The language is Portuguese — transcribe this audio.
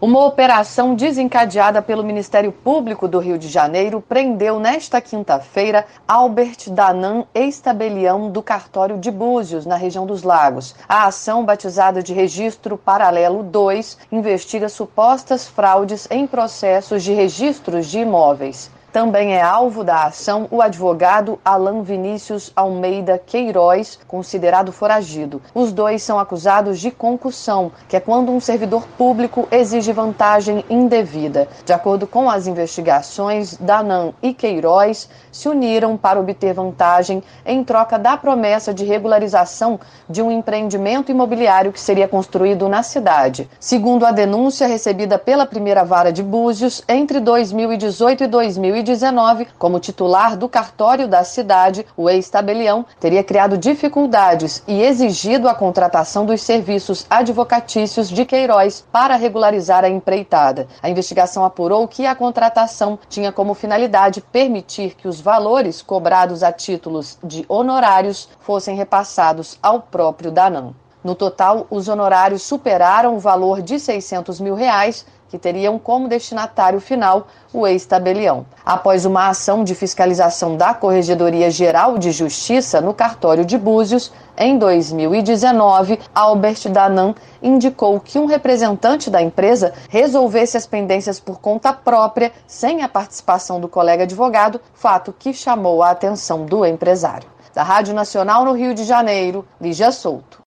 Uma operação desencadeada pelo Ministério Público do Rio de Janeiro prendeu nesta quinta-feira Albert Danan, ex-tabelião do cartório de Búzios, na região dos Lagos. A ação, batizada de Registro Paralelo 2, investiga supostas fraudes em processos de registros de imóveis. Também é alvo da ação o advogado Alan Vinícius Almeida Queiroz, considerado foragido. Os dois são acusados de concussão, que é quando um servidor público exige vantagem indevida. De acordo com as investigações, Danan e Queiroz se uniram para obter vantagem em troca da promessa de regularização de um empreendimento imobiliário que seria construído na cidade. Segundo a denúncia recebida pela primeira vara de Búzios, entre 2018 e 2019, como titular do cartório da cidade, o ex-tabelião teria criado dificuldades e exigido a contratação dos serviços advocatícios de Queiroz para regularizar a empreitada. A investigação apurou que a contratação tinha como finalidade permitir que os valores cobrados a títulos de honorários fossem repassados ao próprio Danan. No total, os honorários superaram o valor de R$600 mil, que teriam como destinatário final o ex-tabelião. Após uma ação de fiscalização da Corregedoria Geral de Justiça no cartório de Búzios, em 2019, Albert Danan indicou que um representante da empresa resolvesse as pendências por conta própria, sem a participação do colega advogado, fato que chamou a atenção do empresário. Da Rádio Nacional no Rio de Janeiro, Lígia Souto.